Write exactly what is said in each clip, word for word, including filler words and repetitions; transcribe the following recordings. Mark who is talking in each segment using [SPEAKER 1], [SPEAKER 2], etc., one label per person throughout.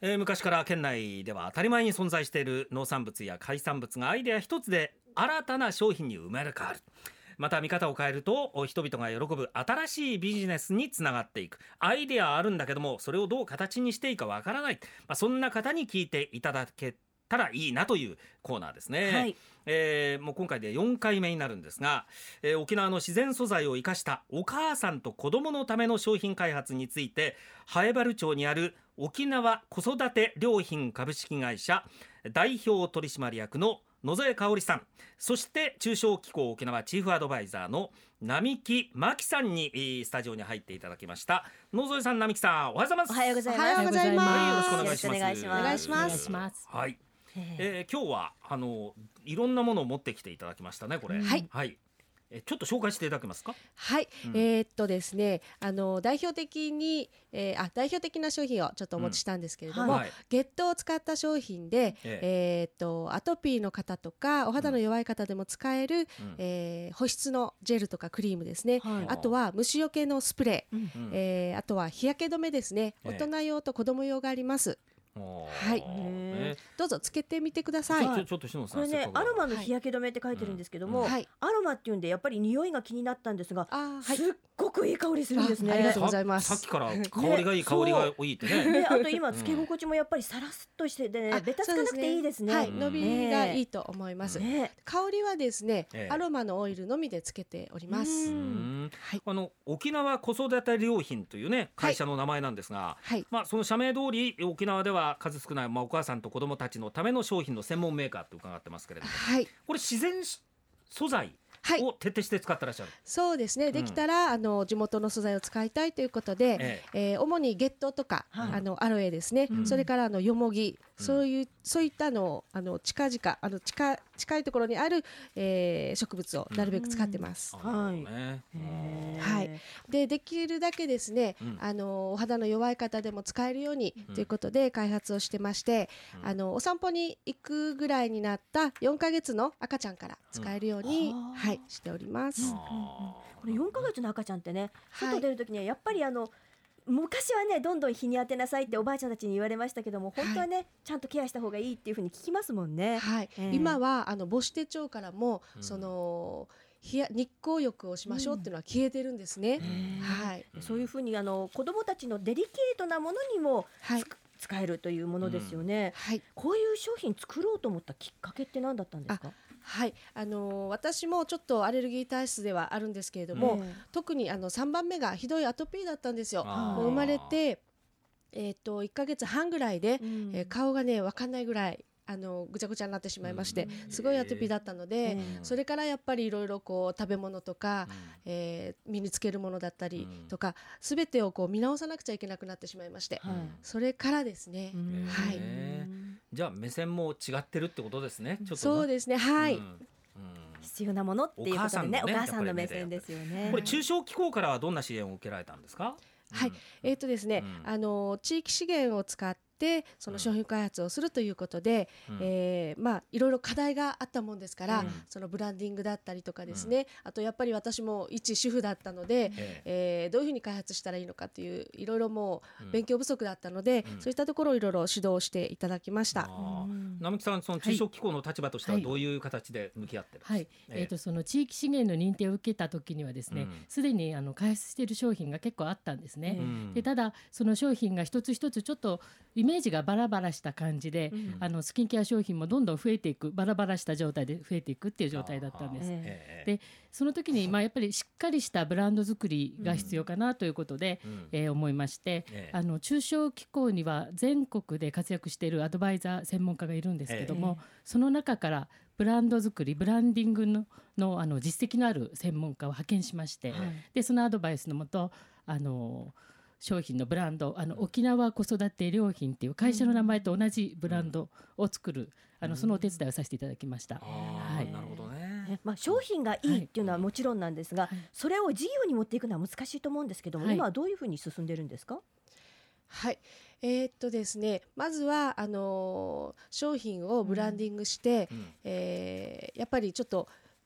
[SPEAKER 1] えー、昔から県内では当たり前に存在している農産物や海産物がアイデア一つで新たな商品に生まれ変わる。また見方を変えると人々が喜ぶ新しいビジネスにつながっていく。アイデアあるんだけどもそれをどう形にしていいかわからない、まあ、そんな方に聞いていただけたらいいなというコーナーですね、はい。えー、もう今回でよんかいめになるんですが、えー、沖縄の自然素材を生かしたお母さんと子どものための商品開発について南風原町にある沖縄子育て良品株式会社代表取締役の野添香織さん、そして中小機構沖縄チーフアドバイザーの並木真紀さんにスタジオに入っていただきました。野添さん、並木さん、おはようございます。
[SPEAKER 2] おはようございます。
[SPEAKER 3] おはようございます。
[SPEAKER 1] はい、よろしくお願いします。
[SPEAKER 2] お願いします。
[SPEAKER 3] お願いします。
[SPEAKER 1] ます。はい。えー、今日はあのいろんなものを持ってきていただきましたね、これ。
[SPEAKER 3] はい。
[SPEAKER 1] はい。えちょっと紹介していただけますか。
[SPEAKER 3] はい、うん、えー、っとですねあの代表的に、えー、あ代表的な商品をちょっとお持ちしたんですけれども、うんはい、ゲットを使った商品で、えーえー、っとアトピーの方とかお肌の弱い方でも使える、うんえー、保湿のジェルとかクリームですね、はい、あとは虫除けのスプレー、うんえー、あとは日焼け止めですね、大人用と子供用があります。はい、ね、どうぞつけてみてください。
[SPEAKER 1] ちょちょっと篠野さん、
[SPEAKER 2] これねアロマの日焼け止めって書いてるんですけども、はい、アロマっていうんでやっぱり匂いが気になったんですが、あ、はい、すっごくいい香りするんですね。
[SPEAKER 3] あ, ありがとうございます。
[SPEAKER 1] さ, さっきから香りがいい、ね、香りがいいってね。
[SPEAKER 2] であと今つけ心地もやっぱりサラスッとしてて、ね、ベタつかなくていいですね。
[SPEAKER 3] はい、伸びがいいと思います、ね、香りはですね、えー、アロマのオイルのみでつけております。
[SPEAKER 1] うんはい、あの沖縄子育て良品というね会社の名前なんですが、はいまあ、その社名通り沖縄では数少ない、まあ、お母さんと子どもたちのための商品の専門メーカーと伺ってますけれども、はい、これ自然素材を徹底して使ってらっしゃる。はい、
[SPEAKER 3] そうですね、できたら、うん、あの地元の素材を使いたいということで、えええー、主にゲットとか、はい、あのアロエですね、うん、それからあのヨモギ、うん、そういうそういったのをあの近々あの近近いところにある、えー、植物をなるべく使ってます。うん、はい、はい、でできるだけですね、うん、あのお肌の弱い方でも使えるように、うん、ということで開発をしてまして、うん、あのお散歩に行くぐらいになったよんかげつの赤ちゃんから使えるように、うんはい、しております。うんうんうん、
[SPEAKER 2] これよんかげつの赤ちゃんってね、外出るときにはやっぱりあの昔はねどんどん日に当てなさいっておばあちゃんたちに言われましたけども、本当はね、はい、ちゃんとケアした方がいいっていう風に聞きますもんね。
[SPEAKER 3] はいえー、今はあの母子手帳からも、うん、その日光浴をしましょうっていうのは消えてるんですね。うんはい、
[SPEAKER 2] そういう風にあの子どもたちのデリケートなものにも、はい、使えるというものですよね。うんはい、こういう商品作ろうと思ったきっかけって何だったんですか？
[SPEAKER 3] はいあのー、私もちょっとアレルギー体質ではあるんですけれども、うん、特にあのさんばんめがひどいアトピーだったんですよ。もう生まれて、えー、といっかげつはんぐらいで、うんえー、顔がね分かんないぐらいあのぐちゃぐちゃになってしまいまして、うん、すごいアトピーだったので、うん、それからやっぱりいろいろこう食べ物とか、うんえー、身につけるものだったりとか、すべてをこう見直さなくちゃいけなくなってしまいまして、うん、それからですね、うんはい、
[SPEAKER 1] じゃあ目線も違ってるってことですね。ちょっと
[SPEAKER 3] そうですねはい、うん
[SPEAKER 2] 必要なものっていうことでね、お母さんの目線ですよね。
[SPEAKER 1] これ中小機構からはどんな支援を受けられたんですか？
[SPEAKER 3] はい、えーとですね、うん、あの地域資源を使ってその商品開発をするということで、うんえーまあ、いろいろ課題があったもんですから、うん、そのブランディングだったりとかですね、うん、あとやっぱり私も一主婦だったので、うんえー、どういうふうに開発したらいいのかといういろいろもう勉強不足だったので、うん、そういったところをいろいろ指導していただきました。
[SPEAKER 1] 並木さん、その中小機構の立場としてはどういう形で向き合ってるんですか？
[SPEAKER 4] はいはいえー、とその地域資源の認定を受けた時にはですね、すで、うん、にあの開発している商品が結構あったんですね。うん、でただその商品が一つ一つちょっとイメージがバラバラした感じで、うん、あのスキンケア商品もどんどん増えていくバラバラした状態で増えていくっていう状態だったんです。でその時に、まあ、やっぱりしっかりしたブランド作りが必要かなということで、うんえー、思いまして、えー、あの中小機構には全国で活躍しているアドバイザー専門家がいるんですけども、えー、その中からブランド作りブランディング の, の, あの実績のある専門家を派遣しまして、はい、でそのアドバイスのもとあの商品のブランドあの沖縄子育て良品っていう会社の名前と同じブランドを作る、うん、あのそのお手伝いをさせていただきました。
[SPEAKER 1] はい、なるほどね。
[SPEAKER 2] まあ、商品がいいっていうのはもちろんなんですが、はい、それを事業に持っていくのは難しいと思うんですけども、はい、今はどういうふうに進んでるんですか？
[SPEAKER 3] はいえーっとですね、まずはあのー、商品をブランディングして、うんえー、やっぱりちょっと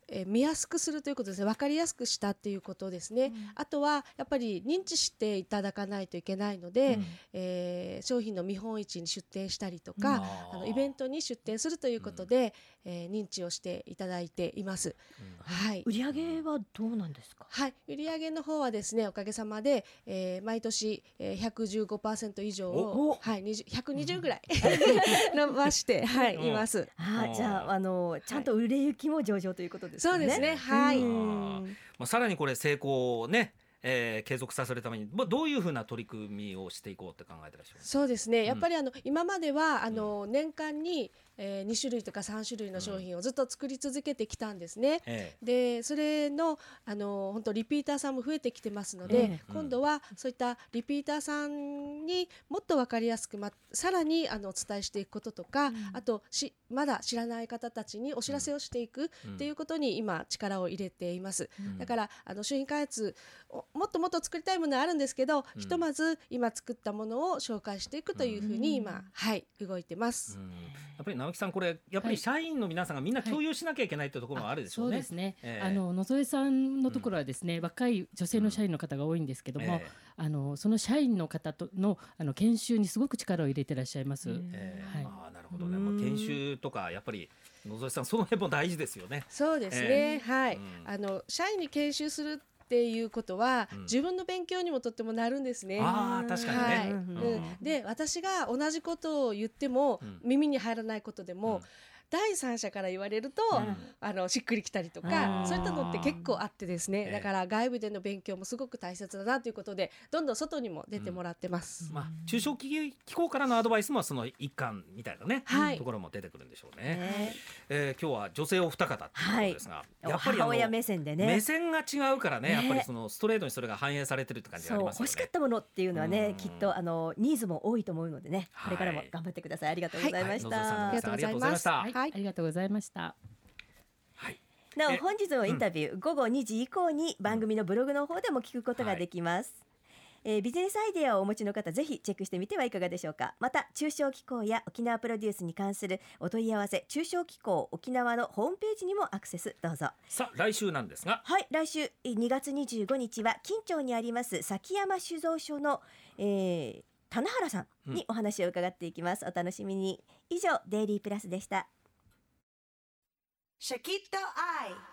[SPEAKER 3] えー、見やすくするということですね。分かりやすくしたっていうことですね、うん、あとはやっぱり認知していただかないといけないので、うん、えー、商品の見本市に出展したりとか、うん、あのイベントに出展するということで、うん、えー、認知をしていただいています、うん、はい、
[SPEAKER 2] 売上はどうなんですか？
[SPEAKER 3] はい、売上の方はですね、おかげさまで、えー、毎年、えー、ひゃくじゅうごパーセント 以上を、はい、ひゃくにじゅうぐらい伸ばして、はい、います。
[SPEAKER 2] あ、じゃあ、あのちゃんと売れ行きも上々ということですね。
[SPEAKER 3] そうですね、はい。
[SPEAKER 1] まあ、さらにこれ成功をね、えー、継続させるためにどういうふうな取り組みをしていこうって考えてらっしゃる？
[SPEAKER 3] そうですね、やっぱりあの、うん、今まではあの、うん、年間に、えー、に種類とかさん種類の商品をずっと作り続けてきたんですね、うん、でそれの、あの本当リピーターさんも増えてきてますので、えー、今度はそういったリピーターさんにもっと分かりやすく、ま、さらにあのお伝えしていくこととか、うん、あとしまだ知らない方たちにお知らせをしていくっていうことに今力を入れています、うん、だからあの商品開発もっともっと作りたいものはあるんですけど、うん、ひとまず今作ったものを紹介していくというふうに今、うん、はい、動いてます、うん、
[SPEAKER 1] やっぱり直木さん、これやっぱり社員の皆さんがみんな共有しなきゃいけないっていうところもあるでしょうね、
[SPEAKER 4] はい、そうですね、えー、あの野添さんのところはですね、うん、若い女性の社員の方が多いんですけども、えー、あのその社員の方との、あの研修にすごく力を入れてらっしゃいます、
[SPEAKER 1] えーはい、あ、なるほどね、まあ、研修とかやっぱり野添さんその辺も大事ですよね。
[SPEAKER 3] そうですね、えー、はい、うん、あの社員に研修するっていうことは、うん、自分の勉強にもとってもなるんですね。
[SPEAKER 1] あ、確かにね、はい、うん、
[SPEAKER 3] で私が同じことを言っても、うん、耳に入らないことでも、うん、第三者から言われると、うん、あのしっくりきたりとか、そういったのって結構あってですね、だから外部での勉強もすごく大切だなということで、どんどん外にも出てもらってます、
[SPEAKER 1] うん、まあ、中小企業機構からのアドバイスもその一環みたいなね、はい、ところも出てくるんでしょうね、ね、えー、今日は女性お二方ということですが、はい、やっぱり
[SPEAKER 2] 母親目線でね、
[SPEAKER 1] 目線が違うからね、ね、やっぱりそのストレートにそれが反映されてるって感じがありますよね。
[SPEAKER 2] そう、欲しかったものっていうのはね、きっとあのニーズも多いと思うのでね、これからも頑張ってください。ありがとうございました、はい
[SPEAKER 3] はい、ありがとうございました、
[SPEAKER 4] はい、ありがとうございました。
[SPEAKER 1] はい、
[SPEAKER 2] なお本日のインタビュー、うん、午後にじ以降に番組のブログの方でも聞くことができます、はい、えー、ビジネスアイデアをお持ちの方、ぜひチェックしてみてはいかがでしょうか。また中小機構や沖縄プロデュースに関するお問い合わせ、中小機構沖縄のホームページにもアクセスどうぞ。
[SPEAKER 1] さあ来週なんですが、
[SPEAKER 2] はい、来週にがつにじゅうごにちは金町にあります崎山酒造所の、えー、棚原さんにお話を伺っていきます、うん、お楽しみに。以上デイリープラスでした。
[SPEAKER 5] シャキッとアイ